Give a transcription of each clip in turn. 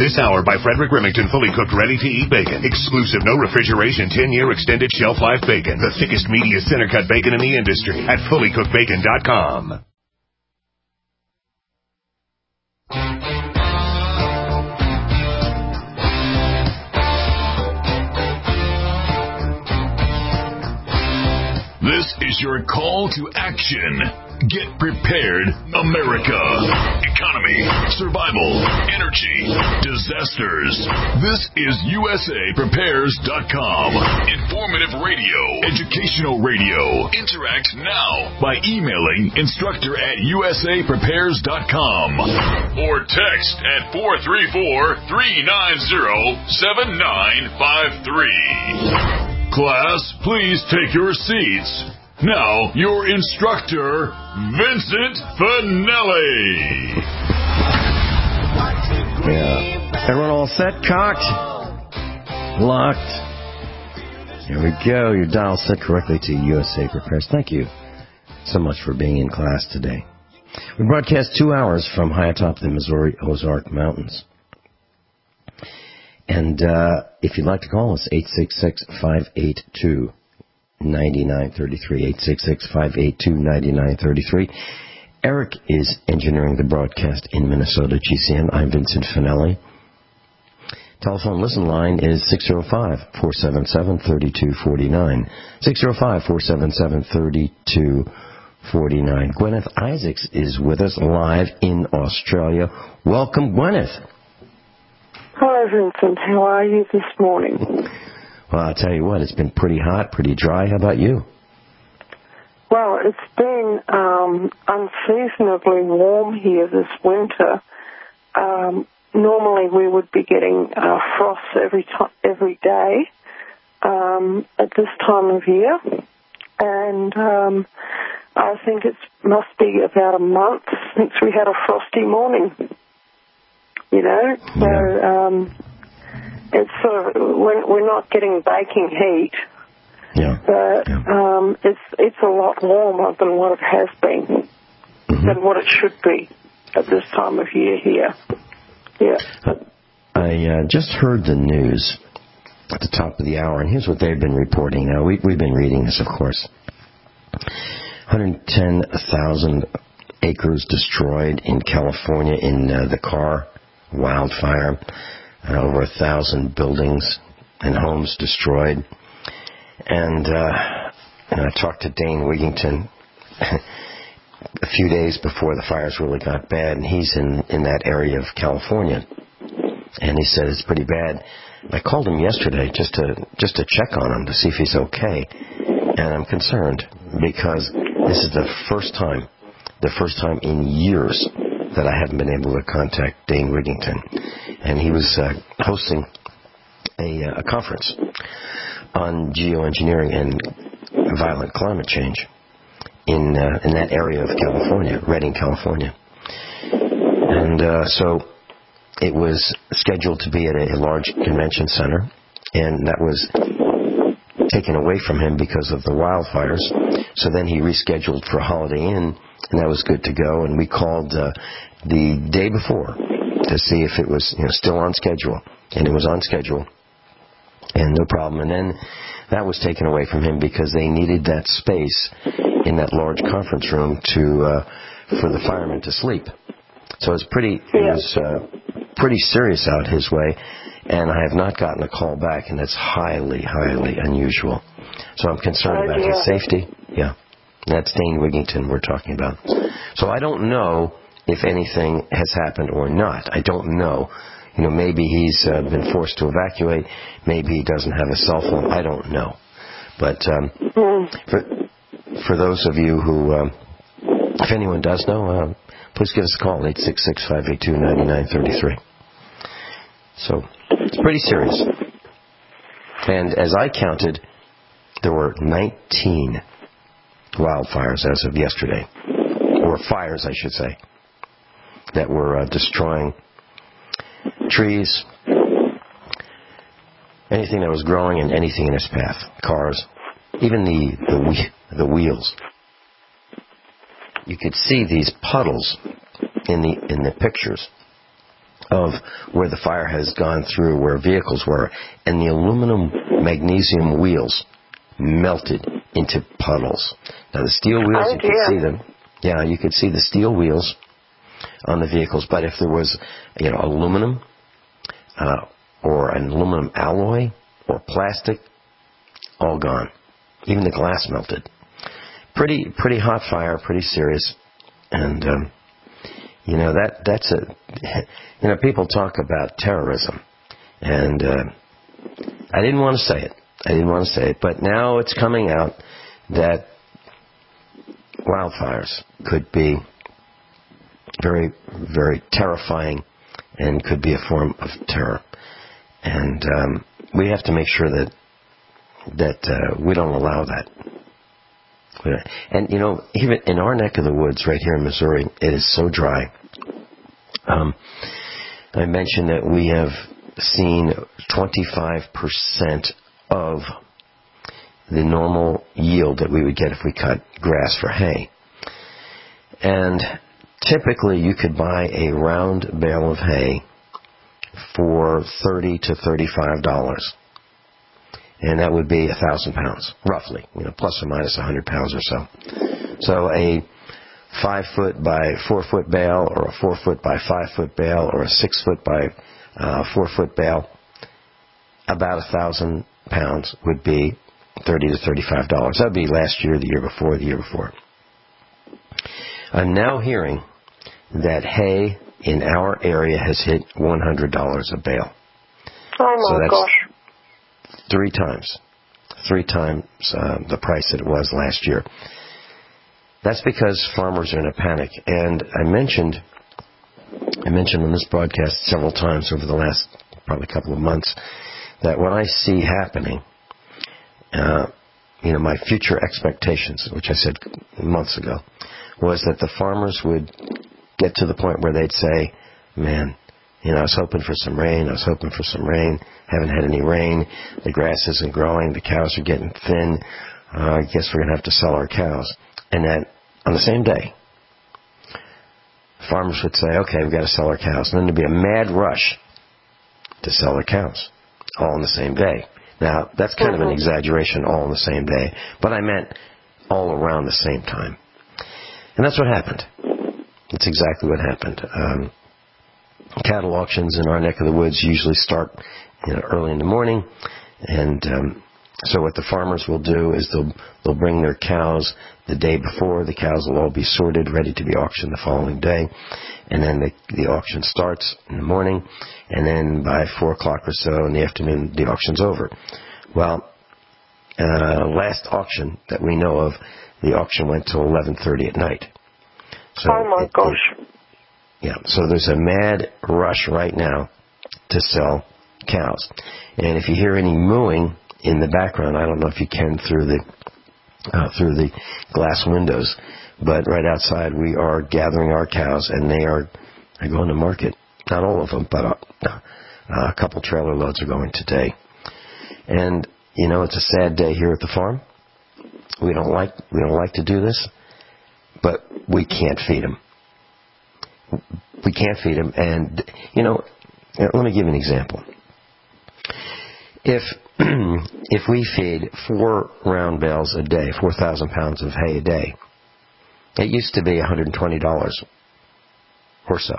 This hour by Frederick Remington, fully cooked, ready-to-eat bacon. Exclusive, no refrigeration, 10-year extended shelf life bacon. The thickest, meatiest, center-cut bacon in the industry at fullycookedbacon.com. This is your call to action. Get prepared, America. Economy, survival, energy, disasters. This is USAPrepares.com. Informative radio, educational radio. Interact now by emailing instructor@USAPrepares.com or text at 434-390-7953. Class, please take your seats. Now, your instructor, Vincent Finelli. Yeah. Everyone all set? Cocked? Locked? Here we go. Your dial set correctly to USA Prepares. Thank you so much for being in class today. We broadcast 2 hours from high atop the Missouri Ozark Mountains. And if you'd like to call us, 866-582-9933, 866-582-9933. Eric is engineering the broadcast in Minnesota, GCN. I'm Vincent Finelli. Telephone listen line is 605-477-3249, 605-477-3249. Gwyneth Isaacs is with us live in Australia. Welcome, Gwyneth. Hello, Vincent. How are you this morning? Well, I'll tell you what, it's been pretty hot, pretty dry. How about you? Well, it's been unseasonably warm here this winter. Normally we would be getting frost every day at this time of year. And I think it must be about a month since we had a frosty morning. You know, so it's sort of we're not getting baking heat, but it's a lot warmer than what it has been, than what it should be at this time of year here. Yeah. I just heard the news at the top of the hour, and here's what they've been reporting. Now we've been reading this, of course. 110,000 acres destroyed in California in the Carr wildfire, over 1,000 buildings and homes destroyed. And I talked to Dane Wigington a few days before the fires really got bad, and he's in that area of California. And he said it's pretty bad. I called him yesterday just to check on him to see if he's okay. And I'm concerned because this is the first time in years that I haven't been able to contact Dane Wigington. And he was hosting a conference on geoengineering and violent climate change in that area of California, Redding, California. And so it was scheduled to be at a large convention center, and that was taken away from him because of the wildfires. So then he rescheduled for Holiday Inn, and that was good to go. And we called the day before to see if it was still on schedule, and it was on schedule, and no problem. And then that was taken away from him because they needed that space in that large conference room for the firemen to sleep. So it was pretty serious out his way, and I have not gotten a call back, and that's highly, highly unusual. So I'm concerned about his safety. Yeah. That's Dane Wigington we're talking about. So I don't know if anything has happened or not. I don't know. Maybe he's been forced to evacuate. Maybe he doesn't have a cell phone. I don't know. But for those of you who, if anyone does know, please give us a call, 866-582-9933. So it's pretty serious. And as I counted, there were 19 wildfires as of yesterday, or fires, I should say, that were destroying trees, anything that was growing and anything in its path, cars, even the wheels. You could see these puddles in the pictures of where the fire has gone through, where vehicles were, and the aluminum magnesium wheels melted into puddles. Now, the steel wheels, you could see them. Yeah, you could see the steel wheels on the vehicles, but if there was, aluminum or an aluminum alloy or plastic, all gone. Even the glass melted. Pretty hot fire, pretty serious, and that's people talk about terrorism, and I didn't want to say it, but now it's coming out that wildfires could be very, very terrifying and could be a form of terror, and we have to make sure that we don't allow that. And, even in our neck of the woods right here in Missouri, it is so dry. I mentioned that we have seen 25% of the normal yield that we would get if we cut grass for hay. And typically you could buy a round bale of hay for $30 to $35. And that would be 1,000 pounds, roughly, plus or minus 100 pounds or so. So a 5-foot by 4-foot bale, or a 4-foot by 5-foot bale, or a 6-foot by 4-foot bale, about 1,000 pounds would be $30 to $35. That would be last year, the year before, the year before. I'm now hearing that hay in our area has hit $100 a bale. Oh my gosh. 3 times the price that it was last year. That's because farmers are in a panic. And I mentioned on this broadcast several times over the last probably couple of months that what I see happening, my future expectations, which I said months ago, was that the farmers would get to the point where they'd say, man, I was hoping for some rain. Haven't had any rain. The grass isn't growing. The cows are getting thin. I guess we're going to have to sell our cows. And then on the same day, farmers would say, okay, we've got to sell our cows. And then there'd be a mad rush to sell their cows all on the same day. Now, that's kind of an exaggeration, all on the same day. But I meant all around the same time. And that's what happened. That's exactly what happened. Cattle auctions in our neck of the woods usually start early in the morning, and so what the farmers will do is they'll bring their cows the day before. The cows will all be sorted, ready to be auctioned the following day, and then the auction starts in the morning, and then by 4 o'clock or so in the afternoon, the auction's over. Well, last auction that we know of, the auction went till 11:30 at night. So oh my gosh. Yeah, so there's a mad rush right now to sell cows. And if you hear any mooing in the background, I don't know if you can through the glass windows, but right outside we are gathering our cows, and they are going to market. Not all of them, but a couple trailer loads are going today. And it's a sad day here at the farm. We don't like to do this, but we can't feed them. We can't feed them, and let me give you an example. If we feed 4 round bales a day, 4,000 pounds of hay a day, it used to be $120 or so.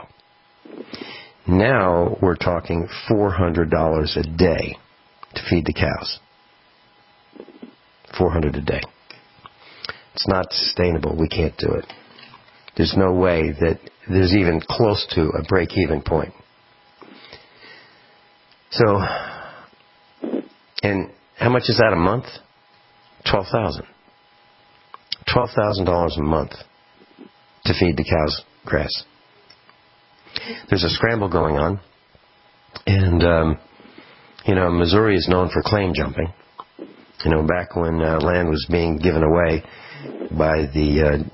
Now we're talking $400 a day to feed the cows. $400 a day. It's not sustainable. We can't do it. There's no way that there's even close to a break-even point. So, and how much is that a month? $12,000. $12,000 a month to feed the cows grass. There's a scramble going on, and Missouri is known for claim jumping. Back when land was being given away by the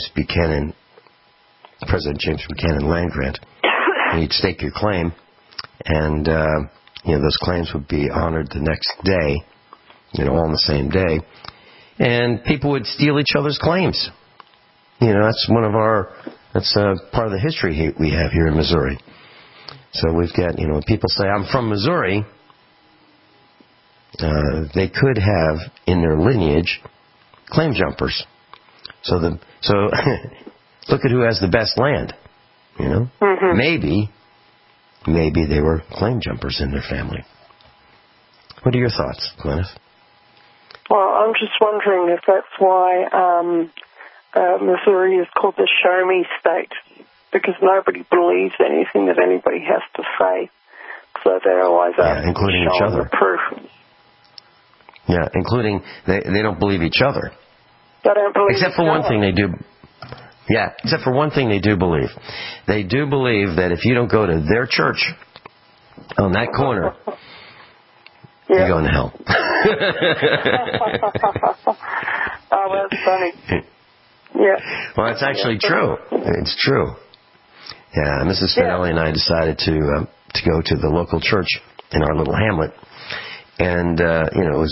President James Buchanan land grant, you'd stake your claim, and those claims would be honored the next day, all on the same day, and people would steal each other's claims. That's part of the history we have here in Missouri. So we've got, when people say, I'm from Missouri, they could have in their lineage claim jumpers. So look at who has the best land, Mm-hmm. Maybe they were claim jumpers in their family. What are your thoughts, Gwyneth? Well, I'm just wondering if that's why Missouri is called the Show Me State, because nobody believes anything that anybody has to say. So they're always including each other. Proof. Yeah, including they don't believe each other. They don't believe except for one thing they do. Yeah, except for one thing they do believe. They do believe that if you don't go to their church on that corner, you're going to hell. Oh, that's funny. Yeah. Well, it's actually true. It's true. Yeah, Mrs. Finelli and I decided to go to the local church in our little hamlet, and it was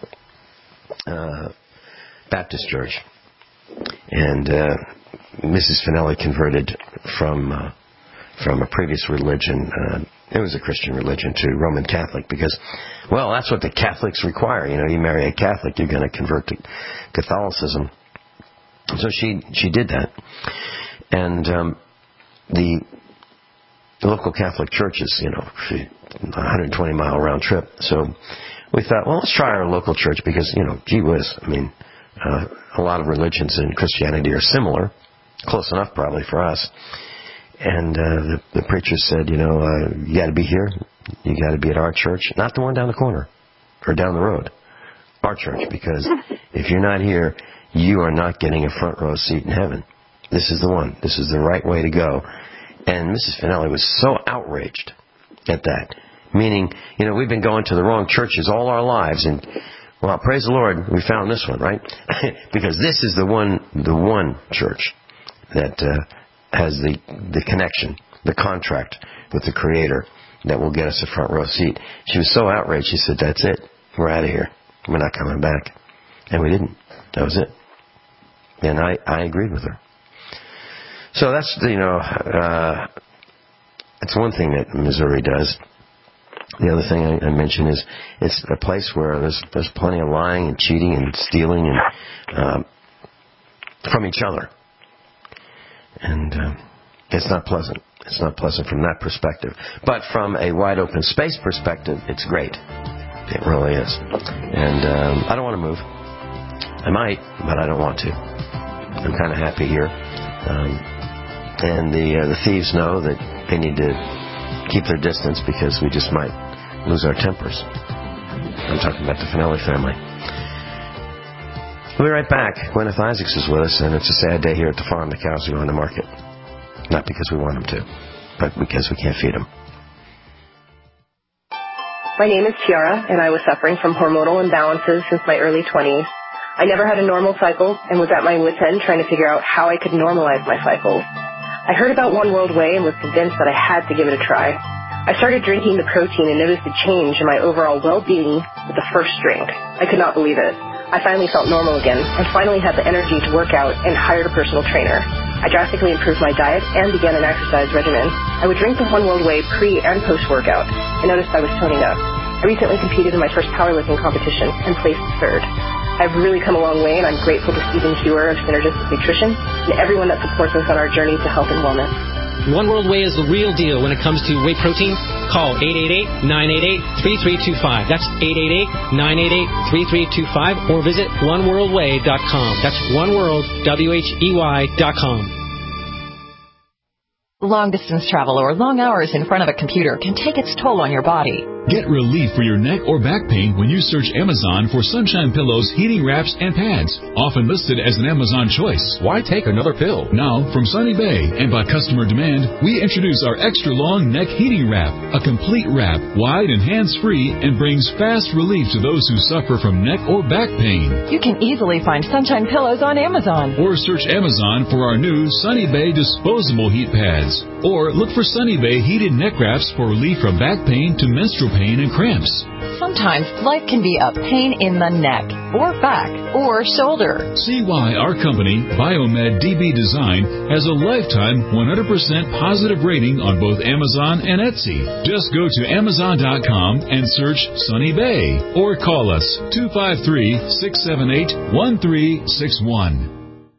a Baptist church, and Mrs. Finelli converted from a previous religion. It was a Christian religion to Roman Catholic because, well, that's what the Catholics require. You marry a Catholic, you're going to convert to Catholicism. So she did that, and the local Catholic church is 120-mile round trip. So we thought, well, let's try our local church because gee whiz, a lot of religions in Christianity are similar, close enough probably for us. And the preacher said, you got to be here. You got to be at our church, not the one down the corner or down the road. Our church, because if you're not here, you are not getting a front row seat in heaven. This is the one. This is the right way to go. And Mrs. Finelli was so outraged at that. Meaning, we've been going to the wrong churches all our lives, and well, praise the Lord, we found this one, right? Because this is the one church that has the connection, the contract with the Creator that will get us a front row seat. She was so outraged, she said, that's it. We're out of here. We're not coming back. And we didn't. That was it. And I agreed with her. So that's, it's one thing that Missouri does. The other thing I mentioned is it's a place where there's plenty of lying and cheating and stealing and from each other. And it's not pleasant. It's not pleasant from that perspective. But from a wide open space perspective, it's great. It really is. And I don't want to move. I might, but I don't want to. I'm kind of happy here. And the thieves know that they need to keep their distance because we just might lose our tempers. I'm talking about the Finelli family. We'll be right back. Gwyneth Isaacs is with us, and it's a sad day here at the farm. The cows are going to market. Not because we want them to, but because we can't feed them. My name is Tiara, and I was suffering from hormonal imbalances since my early 20s. I never had a normal cycle and was at my wit's end trying to figure out how I could normalize my cycles. I heard about One World Whey and was convinced that I had to give it a try. I started drinking the protein and noticed a change in my overall well-being with the first drink. I could not believe it. I finally felt normal again and finally had the energy to work out and hired a personal trainer. I drastically improved my diet and began an exercise regimen. I would drink the One World Whey pre- and post-workout. I noticed I was toning up. I recently competed in my first powerlifting competition and placed third. I've really come a long way, and I'm grateful to Stephen Hewer of Synergistic Nutrition and everyone that supports us on our journey to health and wellness. One World Whey is the real deal when it comes to whey protein. Call 888-988-3325. That's 888-988-3325. Or visit oneworldwhey.com. That's oneworldwhey.com. Long-distance travel or long hours in front of a computer can take its toll on your body. Get relief for your neck or back pain when you search Amazon for Sunshine Pillows, heating wraps, and pads. Often listed as an Amazon choice. Why take another pill? Now, from Sunny Bay and by customer demand, we introduce our extra-long neck heating wrap. A complete wrap, wide and hands-free, and brings fast relief to those who suffer from neck or back pain. You can easily find Sunshine Pillows on Amazon. Or search Amazon for our new Sunny Bay disposable heat pads. Or look for Sunny Bay heated neck wraps for relief from back pain to menstrual pain and cramps. Sometimes life can be a pain in the neck. or back, or shoulder. See why our company, Biomed DB Design, has a lifetime 100% positive rating on both Amazon and Etsy. Just go to Amazon.com and search Sunny Bay or call us 253-678-1361.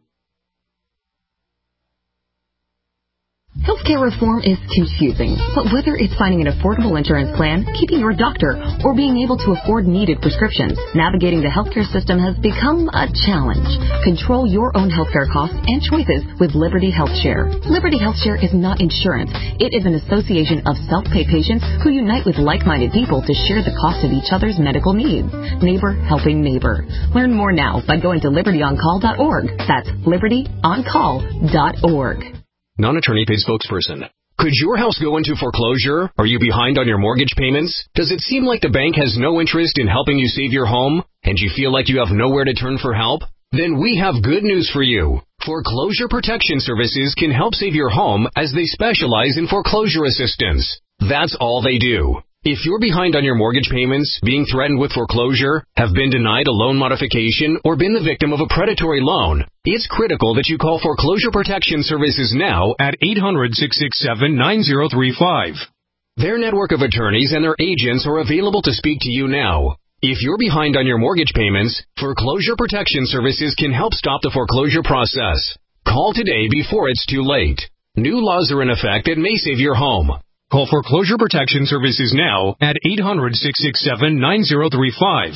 Healthcare reform is confusing, but whether it's finding an affordable insurance plan, keeping your doctor, or being able to afford needed prescriptions, navigating the healthcare system has become a challenge. Control your own healthcare costs and choices with Liberty HealthShare. Liberty HealthShare is not insurance. It is an association of self-pay patients who unite with like-minded people to share the cost of each other's medical needs. Neighbor helping neighbor. Learn more now by going to libertyoncall.org. That's libertyoncall.org. Non-attorney paid spokesperson. Could your house go into foreclosure? Are you behind on your mortgage payments? Does it seem like the bank has no interest in helping you save your home? And you feel like you have nowhere to turn for help? Then we have good news for you. Foreclosure Protection Services can help save your home as they specialize in foreclosure assistance. That's all they do. If you're behind on your mortgage payments, being threatened with foreclosure, have been denied a loan modification, or been the victim of a predatory loan, it's critical that you call Foreclosure Protection Services now at 800-667-9035. Their network of attorneys and their agents are available to speak to you now. If you're behind on your mortgage payments, Foreclosure Protection Services can help stop the foreclosure process. Call today before it's too late. New laws are in effect that may save your home. Call Foreclosure Protection Services now at 800-667-9035.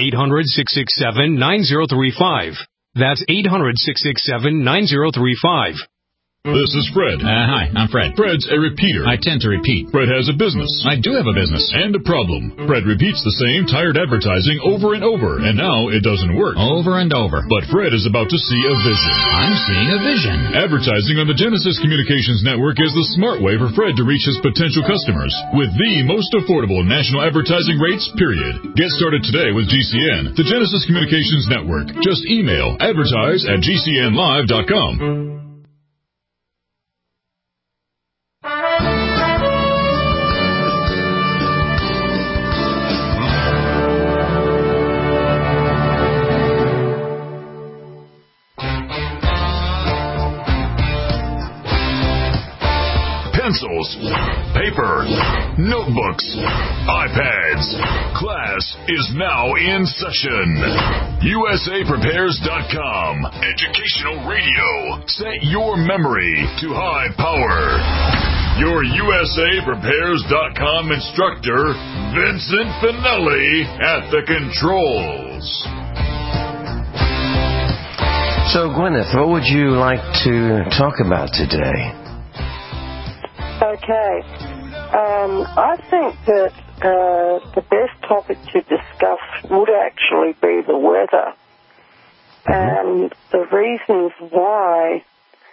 800-667-9035. That's 800-667-9035. This is Fred. Hi, I'm Fred. Fred's a repeater. I tend to repeat. Fred has a business. I do have a business. And a problem. Fred repeats the same tired advertising over and over, and now it doesn't work. Over and over. But Fred is about to see a vision. I'm seeing a vision. Advertising on the Genesis Communications Network is the smart way for Fred to reach his potential customers with the most affordable national advertising rates, period. Get started today with GCN, the Genesis Communications Network. Just email advertise@gcnlive.com. Pencils, paper, notebooks, iPads. Class is now in session. USAPrepares.com. Educational radio. Set your memory to high power. Your USAPrepares.com instructor, Vincent Finelli, at the controls. So, Gwyneth, what would you like to talk about today? Okay. I think that the best topic to discuss would actually be the weather. And the reasons why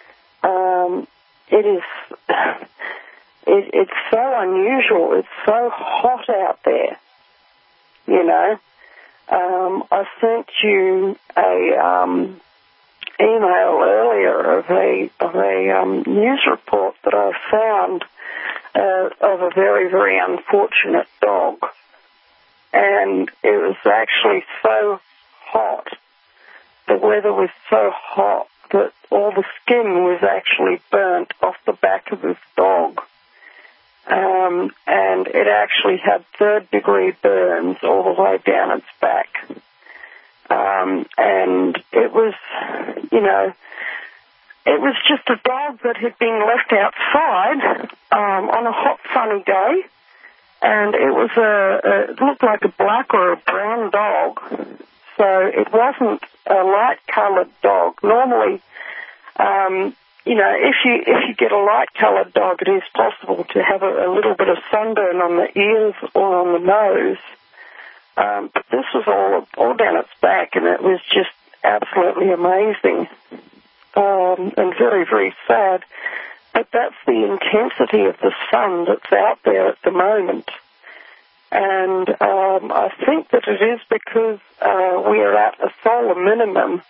it's so unusual. It's so hot out there, you know. I sent you a email earlier of a news report that I found of a very, very unfortunate dog. And it was actually so hot. The weather was so hot that all the skin was actually burnt off the back of this dog. And it actually had third-degree burns all the way down its back. And it was, you know, it was just a dog that had been left outside on a hot, sunny day. And it was it looked like a black or a brown dog. So it wasn't a light-coloured dog. Normally, you know, if you get a light-coloured dog, it is possible to have a little bit of sunburn on the ears or on the nose. But this was all down its back, and it was just absolutely amazing and very, very sad. But that's the intensity of the sun that's out there at the moment. And I think that it is because we are at a solar minimum.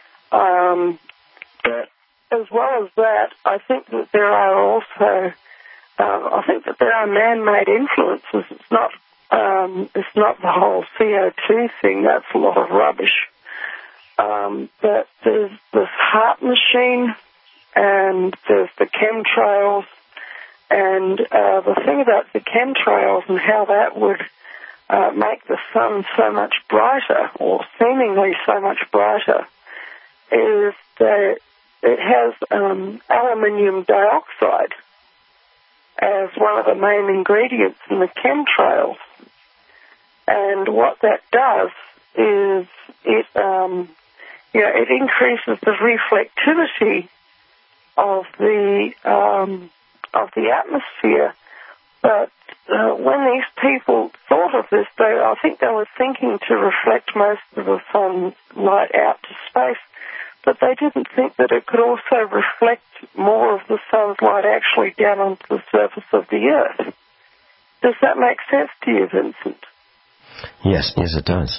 But as well as that, I think that there are also, I think that there are man-made influences. It's not It's not the whole CO2 thing. That's a lot of rubbish. But there's this heart machine, and there's the chemtrails. And the thing about the chemtrails and how that would make the sun so much brighter, or seemingly so much brighter, is that it has aluminium dioxide as one of the main ingredients in the chemtrails. And what that does is it increases the reflectivity of the atmosphere. But when these people thought of this, I think they were thinking to reflect most of the sun's light out to space, but they didn't think that it could also reflect more of the sun's light actually down onto the surface of the Earth. Does that make sense to you, Vincent? Yes, it does.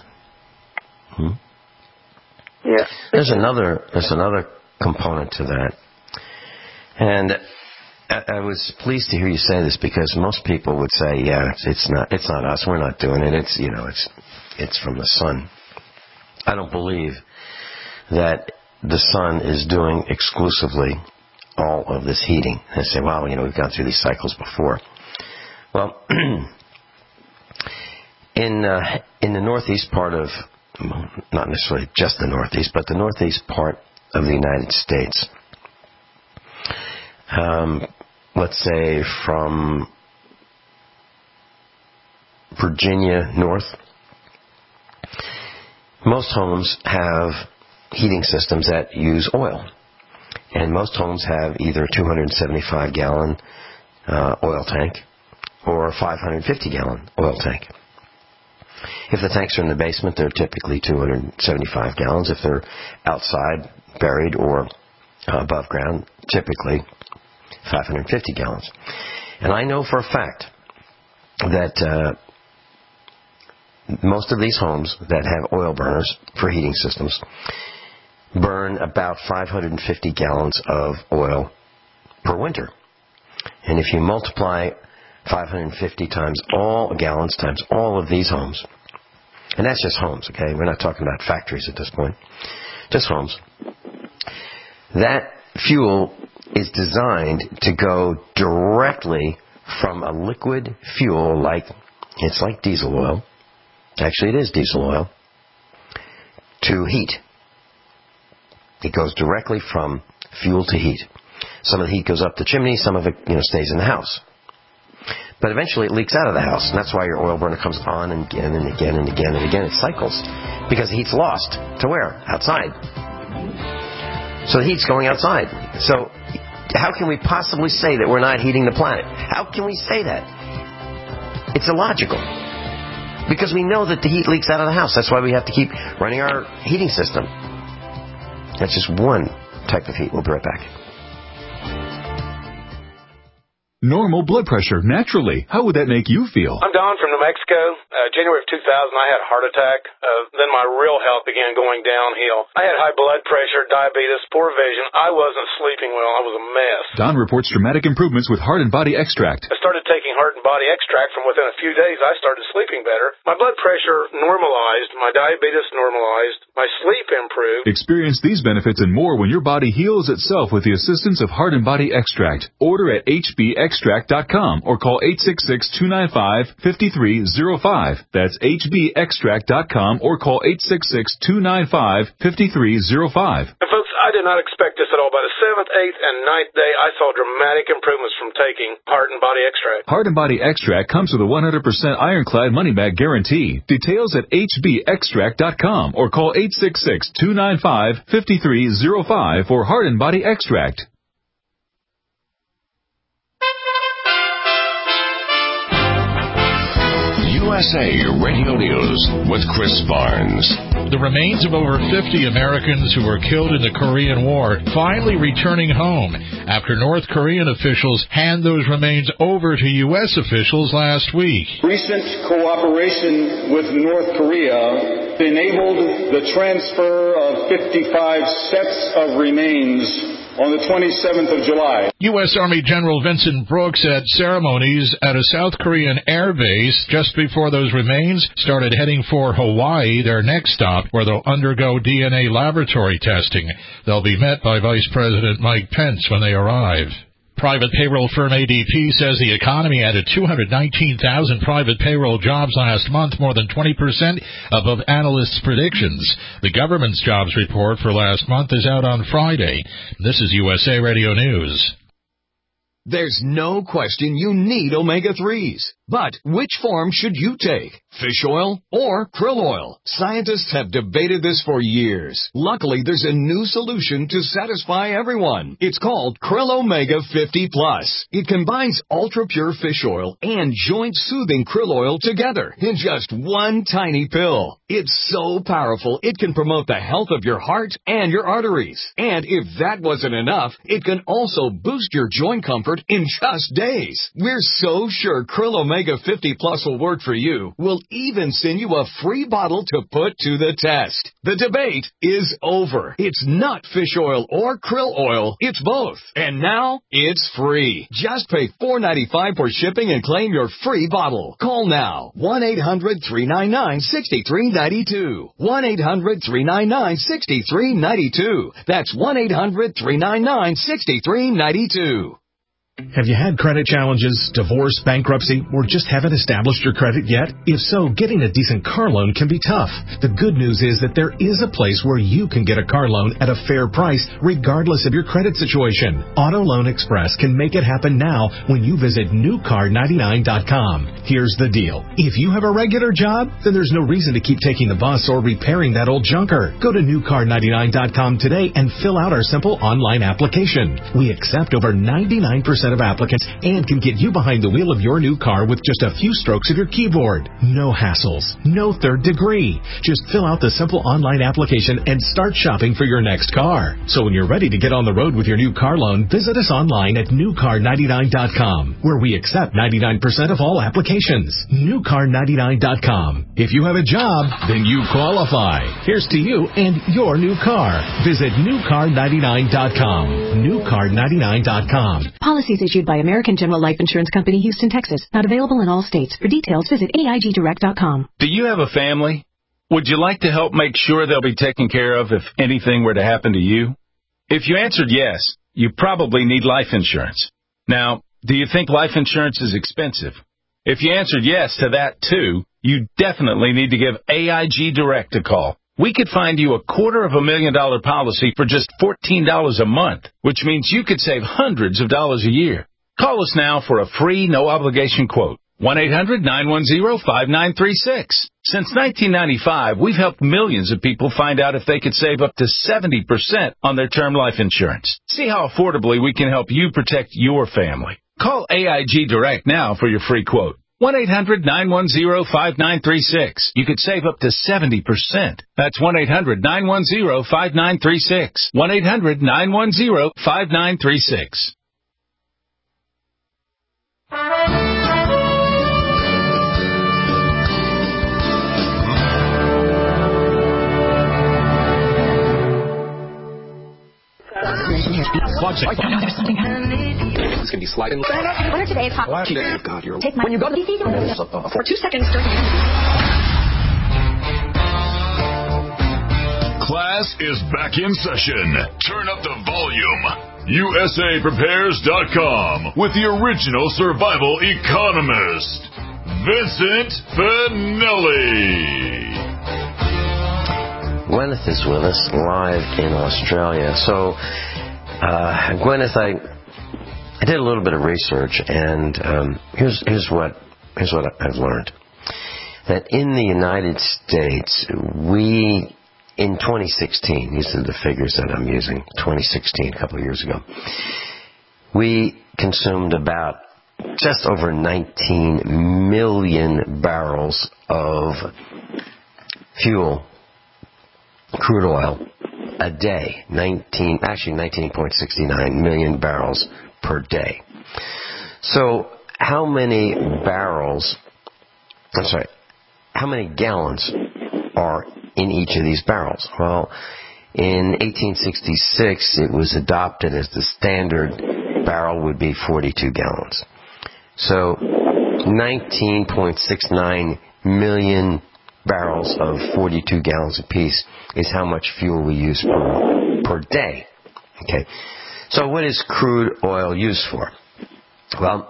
Yeah. There's another component to that, and I was pleased to hear you say this, because most people would say, "Yeah, it's not us. We're not doing it. It's from the sun." I don't believe that the sun is doing exclusively all of this heating. And I say, "Well, we've gone through these cycles before." Well, in the northeast part of, not necessarily just the northeast, but the northeast part of the United States, let's say from Virginia north, most homes have heating systems that use oil. And most homes have either a 275-gallon oil tank or a 550-gallon oil tank. If the tanks are in the basement, they're typically 275 gallons. If they're outside, buried, or above ground, typically 550 gallons. And I know for a fact that most of these homes that have oil burners for heating systems burn about 550 gallons of oil per winter. And if you multiply 550 times all gallons times all of these homes, and that's just homes, okay? We're not talking about factories at this point. Just homes. That fuel is designed to go directly from a liquid fuel it's like diesel oil. Actually, it is diesel oil. To heat. It goes directly from fuel to heat. Some of the heat goes up the chimney, some of it, stays in the house. But eventually it leaks out of the house, and that's why your oil burner comes on and again and again and again and again. It cycles, because the heat's lost to where? Outside. So the heat's going outside. So how can we possibly say that we're not heating the planet? How can we say that? It's illogical. Because we know that the heat leaks out of the house. That's why we have to keep running our heating system. That's just one type of heat. We'll be right back. Normal blood pressure, naturally. How would that make you feel? I'm Don from New Mexico. January of 2000, I had a heart attack. Then my real health began going downhill. I had high blood pressure, diabetes, poor vision. I wasn't sleeping well. I was a mess. Don reports dramatic improvements with Heart and Body Extract. I started taking Heart and Body Extract. From within a few days, I started sleeping better. My blood pressure normalized. My diabetes normalized. My sleep improved. Experience these benefits and more when your body heals itself with the assistance of Heart and Body Extract. Order at hbextract.com or call 866-295-5305. That's hbextract.com or call 866-295-5305. And folks, I did not expect this at all. By the 7th, 8th, and 9th day, I saw dramatic improvements from taking Heart and Body Extract. Heart and Body Extract comes with a 100% ironclad money-back guarantee. Details at hbextract.com or call 866-295-5305 for Heart and Body Extract. USA Radio News with Chris Barnes. The remains of over 50 Americans who were killed in the Korean War finally returning home after North Korean officials hand those remains over to U.S. officials last week. Recent cooperation with North Korea enabled the transfer of 55 sets of remains on the 27th of July. U.S. Army General Vincent Brooks at ceremonies at a South Korean air base just before those remains started heading for Hawaii, their next stop, where they'll undergo DNA laboratory testing. They'll be met by Vice President Mike Pence when they arrive. Private payroll firm ADP says the economy added 219,000 private payroll jobs last month, more than 20% above analysts' predictions. The government's jobs report for last month is out on Friday. This is USA Radio News. There's no question you need omega-3s. But which form should you take? Fish oil or krill oil? Scientists have debated this for years. Luckily, there's a new solution to satisfy everyone. It's called Krill Omega 50 Plus. It combines ultra-pure fish oil and joint-soothing krill oil together in just one tiny pill. It's so powerful, it can promote the health of your heart and your arteries. And if that wasn't enough, it can also boost your joint comfort in just days. We're so sure Krill Omega 50 Plus will work for you. We'll even send you a free bottle to put to the test. The debate is over. It's not fish oil or krill oil. It's both. And now it's free. Just pay $4.95 for shipping and claim your free bottle. Call now. 1-800-399-6392. 1-800-399-6392. That's 1-800-399-6392. Have you had credit challenges, divorce, bankruptcy, or just haven't established your credit yet? If so, getting a decent car loan can be tough. The good news is that there is a place where you can get a car loan at a fair price, regardless of your credit situation. Auto Loan Express can make it happen now when you visit newcar99.com. Here's the deal. If you have a regular job, then there's no reason to keep taking the bus or repairing that old junker. Go to newcar99.com today and fill out our simple online application. We accept over 99% of applicants and can get you behind the wheel of your new car with just a few strokes of your keyboard. No hassles, no third degree. Just fill out the simple online application and start shopping for your next car. So when you're ready to get on the road with your new car loan, visit us online at newcar99.com, where we accept 99% of all applications. Newcar99.com. If you have a job, then you qualify. Here's to you and your new car. Visit newcar99.com. Newcar99.com. Policies issued by American General Life Insurance Company, Houston, Texas. Not available in all states. For details, visit AIGdirect.com. Do you have a family? Would you like to help make sure they'll be taken care of if anything were to happen to you? If you answered yes, you probably need life insurance. Now, do you think life insurance is expensive? If you answered yes to that too, you definitely need to give AIG Direct a call. We could find you a $250,000 policy for just $14 a month, which means you could save hundreds of dollars a year. Call us now for a free, no-obligation quote. 1-800-910-5936. Since 1995, we've helped millions of people find out if they could save up to 70% on their term life insurance. See how affordably we can help you protect your family. Call AIG Direct now for your free quote. 1-800-910-5936. You could save up to 70%. That's 1-800-910-5936. 1-800-910-5936. There's something happening. It's going to be sliding. What are today's hot? God, you're... Take my... When you go to the for 2 seconds during... Class is back in session. Turn up the volume. USAPrepares.com with the original survival economist, Vincent Finelli. Gwyneth is with us live in Australia. So, Gwyneth, I did a little bit of research, and here's what I've learned. That in the United States, we, in 2016, these are the figures that I'm using, 2016, a couple of years ago, we consumed about just over 19 million barrels of fuel, crude oil, a day. 19.69 million barrels per day. So how many gallons are in each of these barrels? Well, In 1866, it was adopted as the standard barrel would be 42 gallons. So 19.69 million barrels of 42 gallons apiece is how much fuel we use per day. Okay. So what is crude oil used for? Well,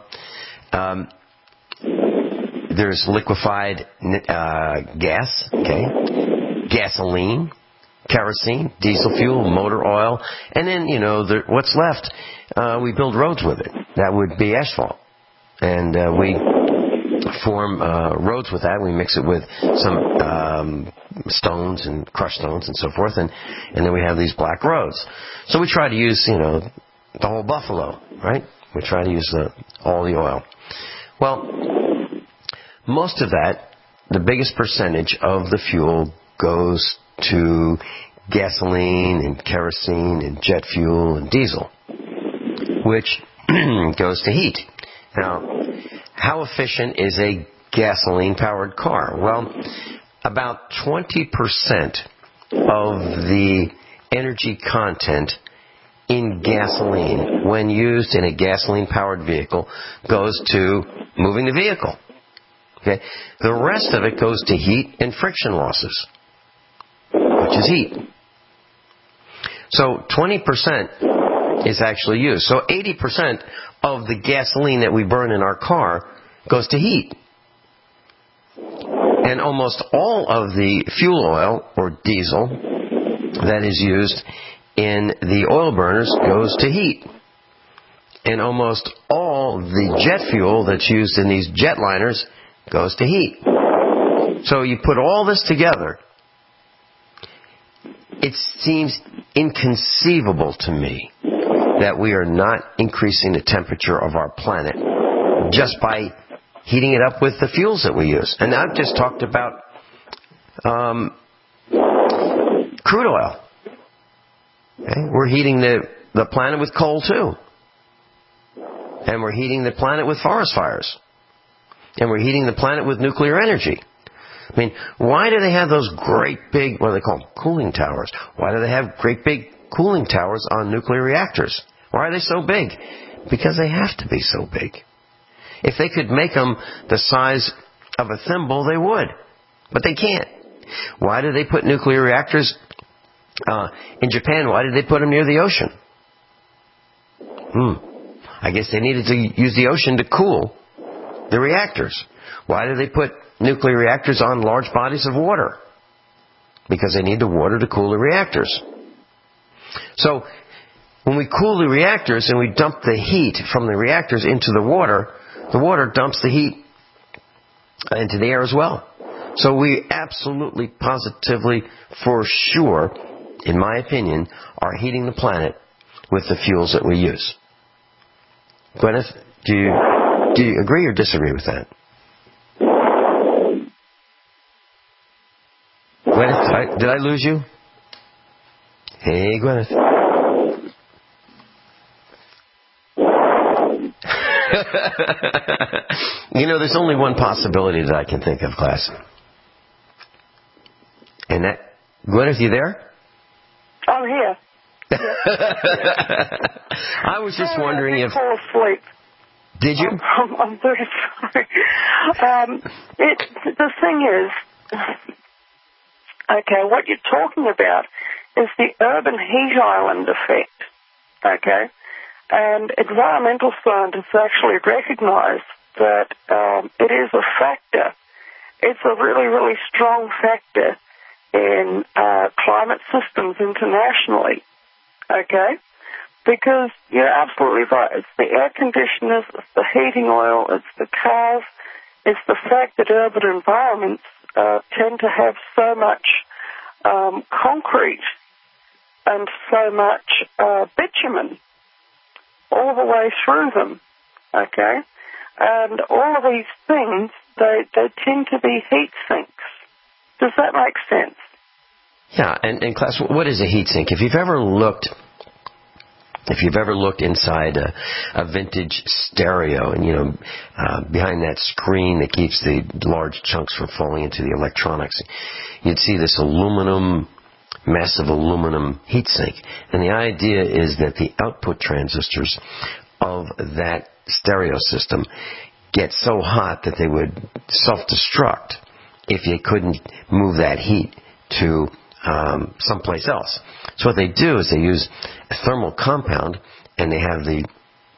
there's liquefied gas, okay, gasoline, kerosene, diesel fuel, motor oil, and then, what's left, we build roads with it. That would be asphalt. And we form roads with that. We mix it with some stones and crushed stones and so forth, and then we have these black roads. So we try to use, the whole buffalo, right? We try to use all the oil. Well, most of that, the biggest percentage of the fuel goes to gasoline and kerosene and jet fuel and diesel, which goes to heat. Now, how efficient is a gasoline-powered car? Well, about 20% of the energy content in gasoline, when used in a gasoline-powered vehicle, goes to moving the vehicle. Okay? The rest of it goes to heat and friction losses, which is heat. So 20% is actually used. So 80% of the gasoline that we burn in our car goes to heat. And almost all of the fuel oil or diesel that is used in the oil burners goes to heat. And almost all the jet fuel that's used in these jetliners goes to heat. So you put all this together, it seems inconceivable to me that we are not increasing the temperature of our planet just by heating it up with the fuels that we use. And I've just talked about crude oil. Okay? We're heating the planet with coal too. And we're heating the planet with forest fires. And we're heating the planet with nuclear energy. I mean, why do they have those great big, what do they call them, cooling towers? Why do they have great big cooling towers on nuclear reactors? Why are they so big? Because they have to be so big. If they could make them the size of a thimble, they would. But they can't. Why do they put nuclear reactors in Japan? Why did they put them near the ocean? I guess they needed to use the ocean to cool the reactors. Why do they put nuclear reactors on large bodies of water? Because they need the water to cool the reactors. So, when we cool the reactors and we dump the heat from the reactors into the water dumps the heat into the air as well. So we absolutely, positively, for sure, in my opinion, are heating the planet with the fuels that we use. Gwyneth, do you agree or disagree with that? Gwyneth, did I lose you? Hey, Gwyneth. There's only one possibility that I can think of, class. And that, Gwyneth, you there? I'm here. I was just wondering if... I fall asleep. Did you? I'm very sorry. The thing is, okay, what you're talking about is the urban heat island effect, okay? And environmental scientists actually recognize that it is a factor. It's a really, really strong factor in climate systems internationally, okay? Because you're absolutely right. It's the air conditioners, it's the heating oil, it's the cars, it's the fact that urban environments tend to have so much concrete and so much bitumen all the way through them, okay? And all of these things, they tend to be heat sinks. Does that make sense? Yeah, and class, what is a heat sink? If you've ever looked inside a vintage stereo and, behind that screen that keeps the large chunks from falling into the electronics, you'd see this aluminum massive aluminum heatsink. And the idea is that the output transistors of that stereo system get so hot that they would self-destruct if you couldn't move that heat to someplace else. So what they do is they use a thermal compound, and they have the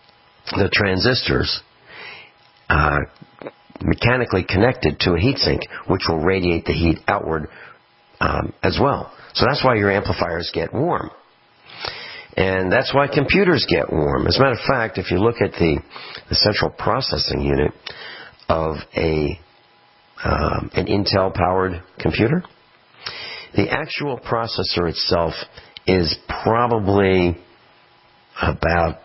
transistors mechanically connected to a heatsink, which will radiate the heat outward as well. So that's why your amplifiers get warm. And that's why computers get warm. As a matter of fact, if you look at the central processing unit of an Intel-powered computer, the actual processor itself is probably about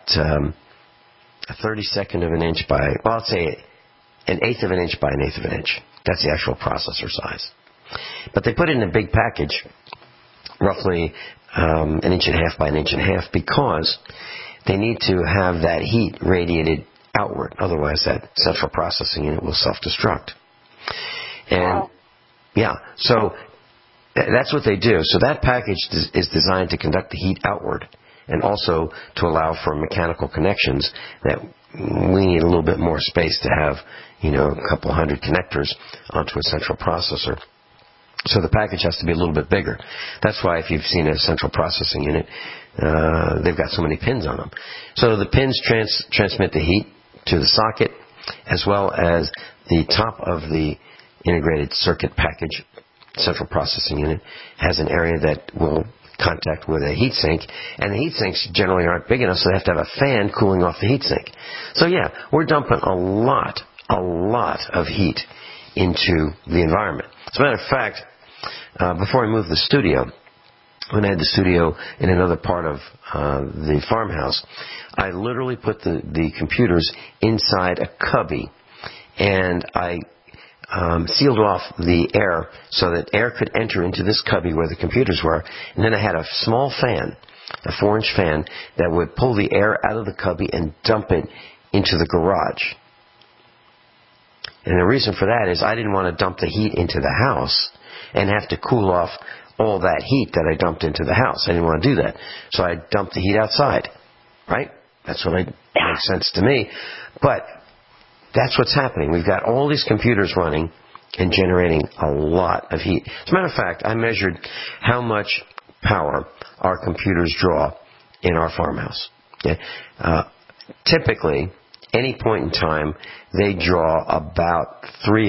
a 32nd of an inch by, well, let's say an eighth of an inch by an eighth of an inch. That's the actual processor size. But they put it in a big package, roughly an inch and a half by an inch and a half, because they need to have that heat radiated outward. Otherwise, that central processing unit will self-destruct. And, yeah, so that's what they do. So that package is designed to conduct the heat outward, and also to allow for mechanical connections that we need a little bit more space to have, a couple hundred connectors onto a central processor. So the package has to be a little bit bigger. That's why if you've seen a central processing unit, they've got so many pins on them. So the pins transmit the heat to the socket, as well as the top of the integrated circuit package. Central processing unit has an area that will contact with a heatsink, and the heatsinks generally aren't big enough, so they have to have a fan cooling off the heatsink. So yeah, we're dumping a lot of heat into the environment. As a matter of fact, before I moved the studio, when I had the studio in another part of the farmhouse, I literally put the computers inside a cubby, and I sealed off the air so that air could enter into this cubby where the computers were. And then I had a small fan, a 4-inch fan, that would pull the air out of the cubby and dump it into the garage. And the reason for that is I didn't want to dump the heat into the house and have to cool off all that heat that I dumped into the house. I didn't want to do that. So I dumped the heat outside, right? That's what makes sense to me. But that's what's happening. We've got all these computers running and generating a lot of heat. As a matter of fact, I measured how much power our computers draw in our farmhouse. Okay? Typically, any point in time, they draw about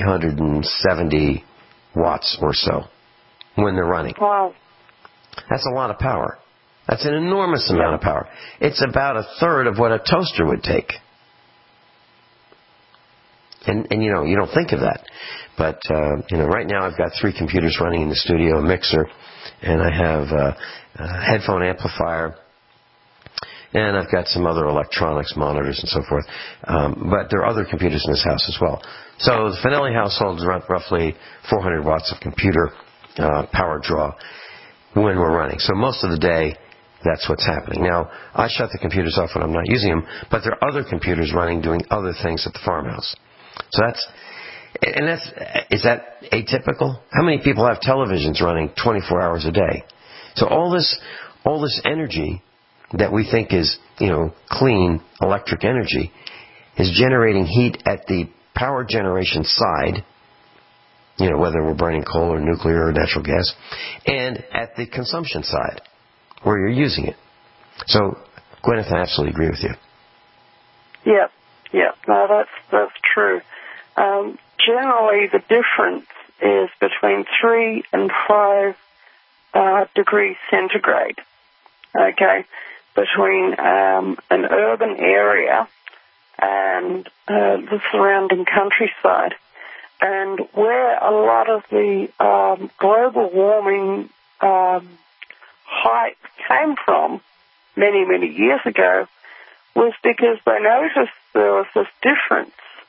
370 watts or so when they're running. Wow. That's a lot of power. That's an enormous amount of power. It's about a third of what a toaster would take. And you don't think of that. But, right now I've got 3 computers running in the studio, a mixer, and I have a headphone amplifier, and I've got some other electronics, monitors, and so forth. But there are other computers in this house as well. So the Finelli household is roughly 400 watts of computer power draw when we're running. So most of the day, that's what's happening. Now, I shut the computers off when I'm not using them, but there are other computers running doing other things at the farmhouse. So is that atypical? How many people have televisions running 24 hours a day? So all this energy that we think is, clean electric energy is generating heat at the power generation side, whether we're burning coal or nuclear or natural gas, and at the consumption side where you're using it. So, Gwyneth, I absolutely agree with you. Yep. No, that's true. Generally, the difference is between 3 and 5 degrees centigrade. Okay, between an urban area and the surrounding countryside, and where a lot of the global warming hype came from many years ago was because they noticed there was this difference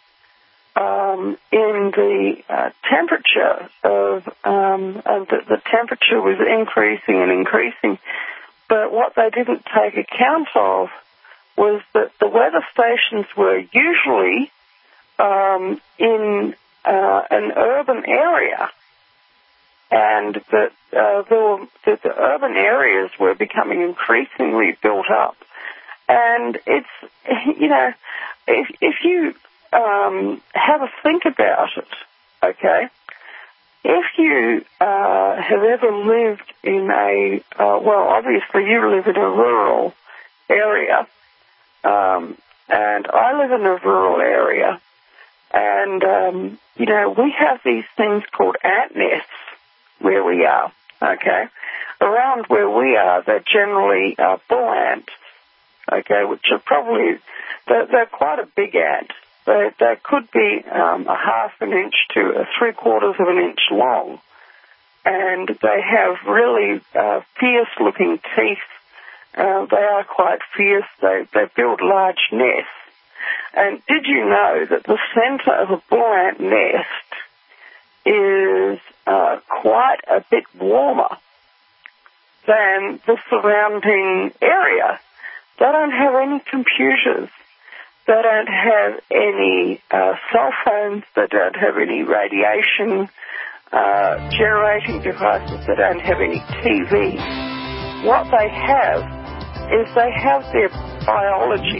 in the temperature of, and the temperature was increasing, but what they didn't take account of was that the weather stations were usually in an urban area, and that the urban areas were becoming increasingly built up. And it's, you know, if you have a think about it, okay, if you have ever lived in a, well, obviously you live in a rural area, and I live in a rural area, and, you know, we have these things called ant nests where we are, okay? Around where we are, they're generally bull ants, okay, which are probably, they're quite a big ant. They could be a half an inch to a 3/4 of an inch long, and they have really fierce-looking teeth. They are quite fierce. They build large nests. And did you know that the center of a bull ant nest is quite a bit warmer than the surrounding area? They don't have any computers. They don't have any cell phones. They don't have any radiation generating devices. They don't have any TV. What they have is they have their biology.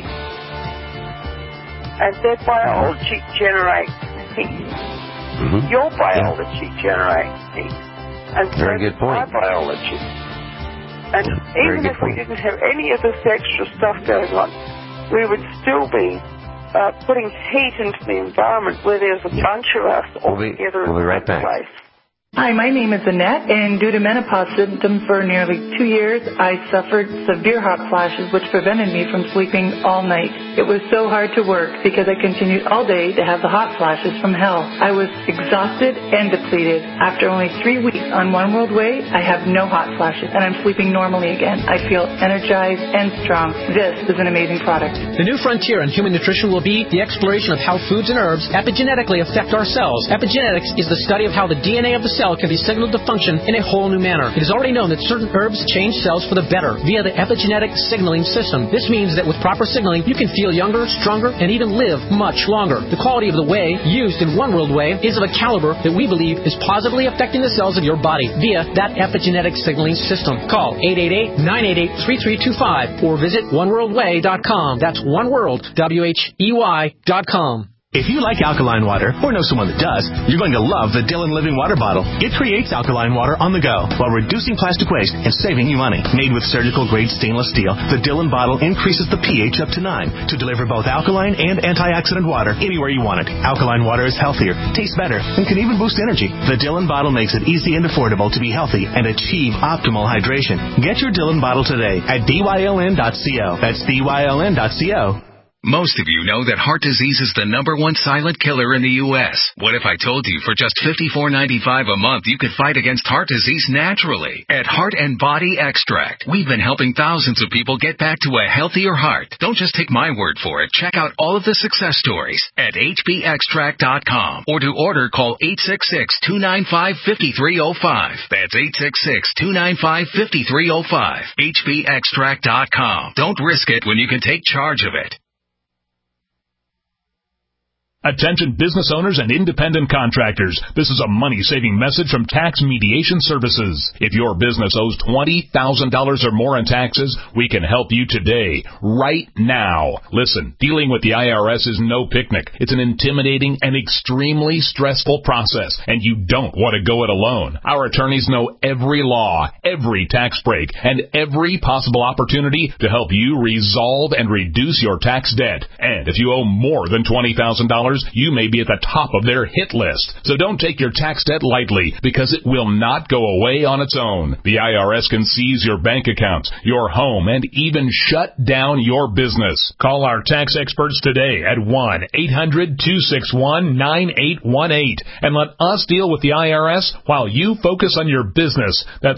And their biology generates heat. Mm-hmm. Your biology generates heat. And so very good point. My biology. And even if we didn't have any of this extra stuff going on, we would still be putting heat into the environment where there's a bunch of us all together in one place. Hi, my name is Annette, and due to menopause symptoms for nearly 2 years, I suffered severe hot flashes which prevented me from sleeping all night. It was so hard to work because I continued all day to have the hot flashes from hell. I was exhausted and depleted. After only 3 weeks on One World Way, I have no hot flashes, and I'm sleeping normally again. I feel energized and strong. This is an amazing product. The new frontier in human nutrition will be the exploration of how foods and herbs epigenetically affect our cells. Epigenetics is the study of how the DNA of the cell can be signaled to function in a whole new manner. It is already known that certain herbs change cells for the better via the epigenetic signaling system. This means that with proper signaling, you can feel younger, stronger, and even live much longer. The quality of the whey used in One World Whey is of a caliber that we believe is positively affecting the cells of your body via that epigenetic signaling system. Call 888-988-3325 or visit oneworldwhey.com. That's oneworld, WHEY.com. If you like alkaline water, or know someone that does, you're going to love the Dillon Living Water Bottle. It creates alkaline water on the go while reducing plastic waste and saving you money. Made with surgical-grade stainless steel, the Dillon bottle increases the pH up to 9 to deliver both alkaline and antioxidant water anywhere you want it. Alkaline water is healthier, tastes better, and can even boost energy. The Dillon bottle makes it easy and affordable to be healthy and achieve optimal hydration. Get your Dillon bottle today at DYLN.co. That's DYLN.co. Most of you know that heart disease is the #1 silent killer in the U.S. What if I told you for just $54.95 a month you could fight against heart disease naturally? At Heart and Body Extract, we've been helping thousands of people get back to a healthier heart. Don't just take my word for it. Check out all of the success stories at hbextract.com, or to order, call 866-295-5305. That's 866-295-5305. hbextract.com. Don't risk it when you can take charge of it. Attention business owners and independent contractors. This is a money-saving message from Tax Mediation Services. If your business owes $20,000 or more in taxes, we can help you today, right now. Listen, dealing with the IRS is no picnic. It's an intimidating and extremely stressful process, and you don't want to go it alone. Our attorneys know every law, every tax break, and every possible opportunity to help you resolve and reduce your tax debt. And if you owe more than $20,000, you may be at the top of their hit list. So don't take your tax debt lightly, because it will not go away on its own. The IRS can seize your bank accounts, your home, and even shut down your business. Call our tax experts today at 1-800-261-9818 and let us deal with the IRS while you focus on your business. That's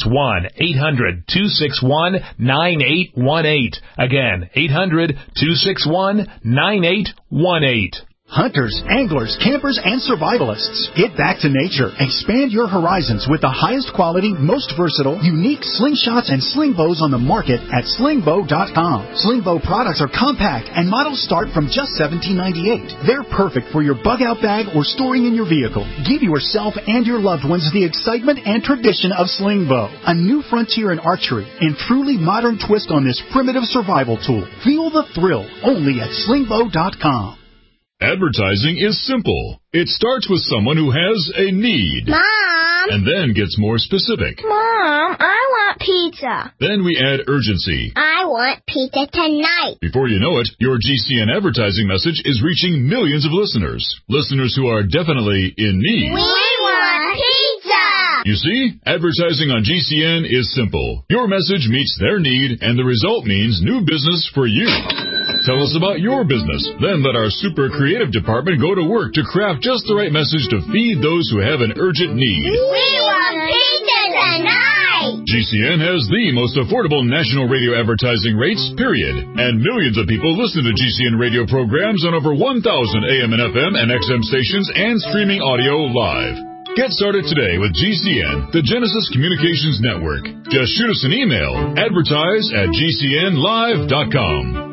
1-800-261-9818. Again, 800-261-9818. Hunters, anglers, campers, and survivalists, get back to nature. Expand your horizons with the highest quality, most versatile, unique slingshots and sling bows on the market at slingbow.com. Slingbow products are compact and models start from just $17.98. They're perfect for your bug-out bag or storing in your vehicle. Give yourself and your loved ones the excitement and tradition of Slingbow, a new frontier in archery and truly modern twist on this primitive survival tool. Feel the thrill only at slingbow.com. Advertising is simple. It starts with someone who has a need. Mom! And then gets more specific. Mom, I want pizza. Then we add urgency. I want pizza tonight. Before you know it, your GCN advertising message is reaching millions of listeners. Listeners who are definitely in need. We want pizza! You see, advertising on GCN is simple. Your message meets their need, and the result means new business for you. Tell us about your business. Then let our super creative department go to work to craft just the right message to feed those who have an urgent need. We want pizza tonight! GCN has the most affordable national radio advertising rates, period. And millions of people listen to GCN radio programs on over 1,000 AM and FM and XM stations and streaming audio live. Get started today with GCN, the Genesis Communications Network. Just shoot us an email, advertise@gcnlive.com.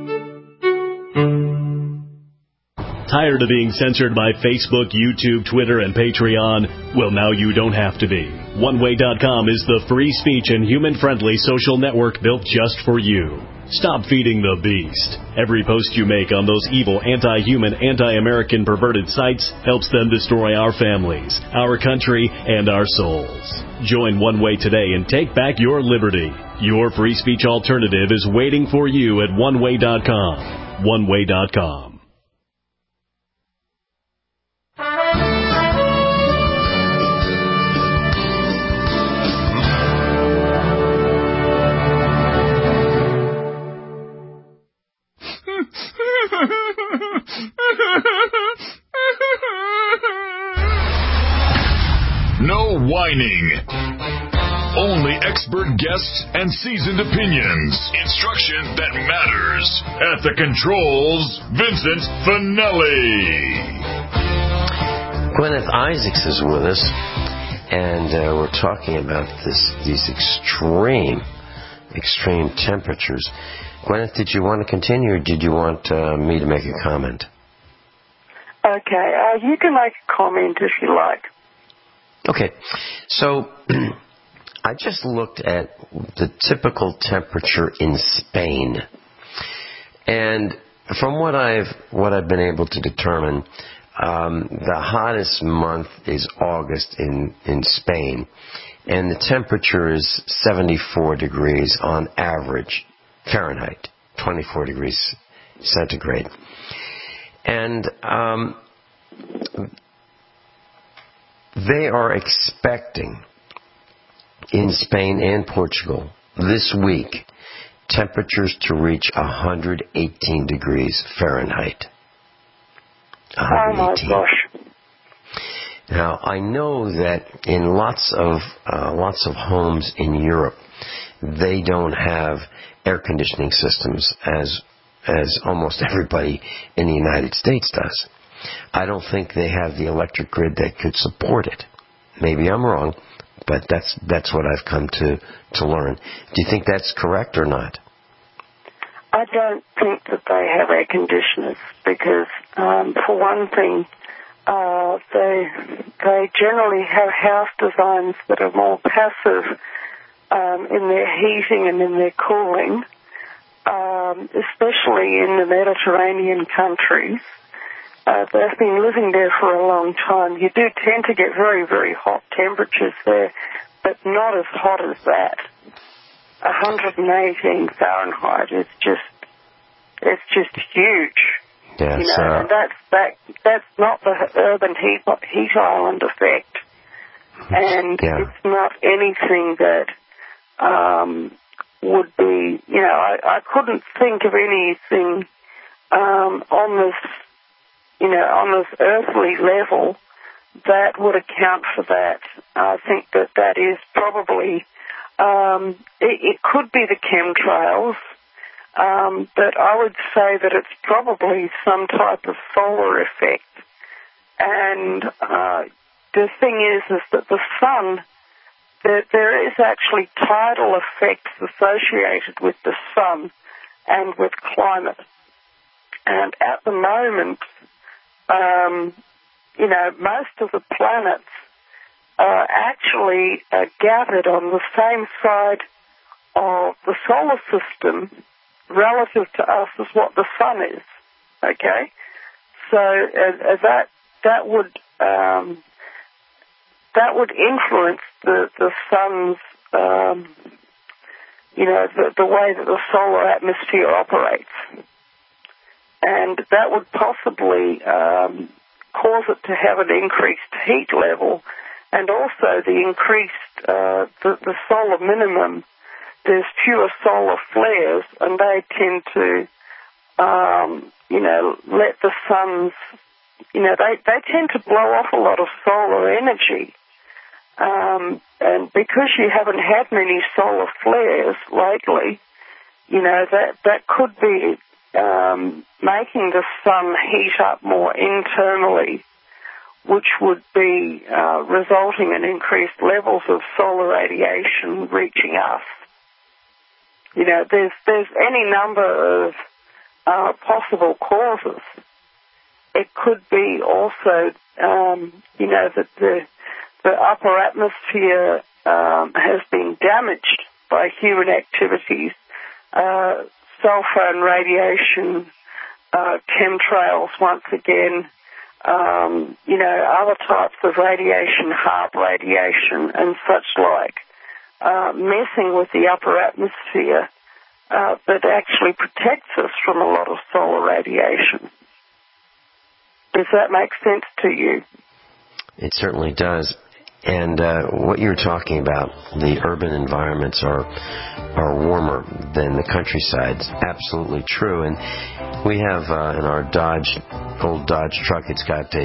Tired of being censored by Facebook, YouTube, Twitter, and Patreon? Well, now you don't have to be. OneWay.com is the free speech and human-friendly social network built just for you. Stop feeding the beast. Every post you make on those evil, anti-human, anti-American perverted sites helps them destroy our families, our country, and our souls. Join One Way today and take back your liberty. Your free speech alternative is waiting for you at OneWay.com. OneWay.com. No whining. Only expert guests and seasoned opinions. Instruction that matters. At the controls, Vincent Finelli. Gwyneth Isaacs is with us, and we're talking about these extreme temperatures. Gwyneth, did you want to continue, or did you want me to make a comment? Okay, you can make a comment if you like. Okay, so I just looked at the typical temperature in Spain, and from what I've been able to determine, the hottest month is August in Spain, and the temperature is 74 degrees on average Fahrenheit, 24 degrees centigrade, and they are expecting in Spain and Portugal this week temperatures to reach 118 degrees Fahrenheit. 118. Oh my gosh. Now, I know that in lots of homes in Europe, they don't have air conditioning systems as almost everybody in the United States does. I don't think they have the electric grid that could support it. Maybe I'm wrong, but that's what I've come to learn. Do you think that's correct or not? I don't think that they have air conditioners because, for one thing, they generally have house designs that are more passive in their heating and in their cooling, especially in the Mediterranean countries. They've been living there for a long time. You do tend to get very, very hot temperatures there, but not as hot as that. 118 Fahrenheit is it's just huge. Yes, you know, and that's not the urban heat island effect, and it's not anything that would be. You know, I couldn't think of anything on this earthly level that would account for that. I think that is probably, it could be the chemtrails. but I would say that it's probably some type of solar effect. And the thing is that the sun, there is actually tidal effects associated with the sun and with climate. And at the moment, most of the planets are actually gathered on the same side of the solar system relative to us as what the sun is. Okay, so that would influence the sun's the way that the solar atmosphere operates, and that would possibly cause it to have an increased heat level, and also the increased the solar minimum. There's fewer solar flares, and they tend to let the sun's they tend to blow off a lot of solar energy. And because you haven't had many solar flares lately, that could be making the sun heat up more internally, which would be resulting in increased levels of solar radiation reaching us. There's any number of possible causes. It could be also, that the upper atmosphere has been damaged by human activities, sulfur and radiation, chemtrails once again, other types of radiation, HAARP radiation and such like, messing with the upper atmosphere that actually protects us from a lot of solar radiation. Does that make sense to you? It certainly does. And what you're talking about, the urban environments are warmer than the countryside. It's absolutely true. And we have in our old Dodge truck, it's got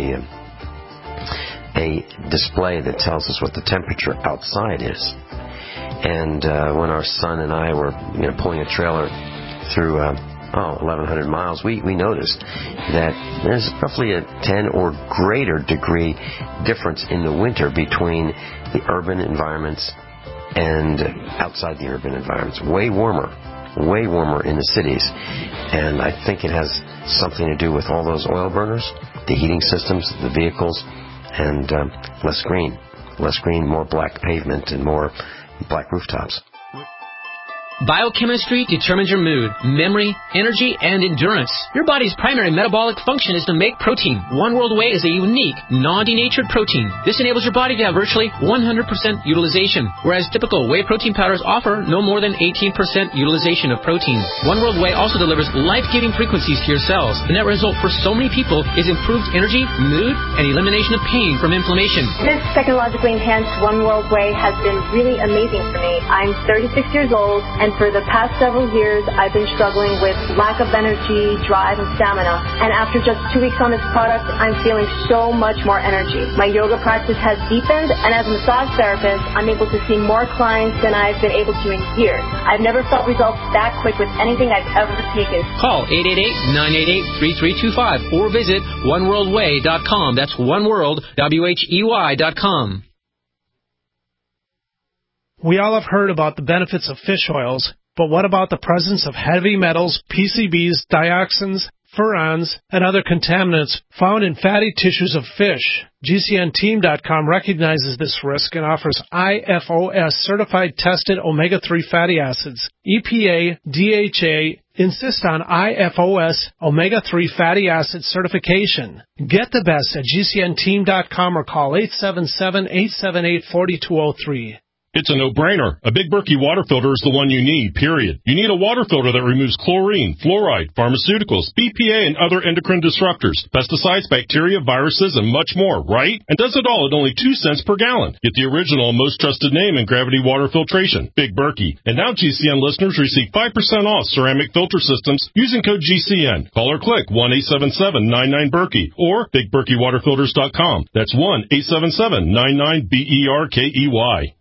a display that tells us what the temperature outside is. And when our son and I were pulling a trailer through 1,100 miles, we noticed that there's roughly a 10 or greater degree difference in the winter between the urban environments and outside the urban environments. Way warmer in the cities. And I think it has something to do with all those oil burners, the heating systems, the vehicles, and less green, more black pavement and more black rooftops. Biochemistry determines your mood, memory, energy, and endurance. Your body's primary metabolic function is to make protein. One World Whey is a unique, non-denatured protein. This enables your body to have virtually 100% utilization, whereas typical whey protein powders offer no more than 18% utilization of protein. One World Whey also delivers life-giving frequencies to your cells. The net result for so many people is improved energy, mood, and elimination of pain from inflammation. This technologically enhanced One World Whey has been really amazing for me. I'm 36 years old, and for the past several years, I've been struggling with lack of energy, drive, and stamina. And after just 2 weeks on this product, I'm feeling so much more energy. My yoga practice has deepened, and as a massage therapist, I'm able to see more clients than I've been able to in years. I've never felt results that quick with anything I've ever taken. Call 888-988-3325 or visit oneworldwhey.com. That's oneworld.com. We all have heard about the benefits of fish oils, but what about the presence of heavy metals, PCBs, dioxins, furans, and other contaminants found in fatty tissues of fish? GCNteam.com recognizes this risk and offers IFOS certified tested omega-3 fatty acids. EPA, DHA insist on IFOS omega-3 fatty acid certification. Get the best at GCNteam.com or call 877-878-4203. It's a no-brainer. A Big Berkey water filter is the one you need, period. You need a water filter that removes chlorine, fluoride, pharmaceuticals, BPA, and other endocrine disruptors, pesticides, bacteria, viruses, and much more, right? And does it all at only 2 cents per gallon. Get the original and most trusted name in gravity water filtration, Big Berkey. And now GCN listeners receive 5% off ceramic filter systems using code GCN. Call or click 1-877-99-BERKEY or BigBerkeyWaterFilters.com. That's 1-877-99-BERKEY.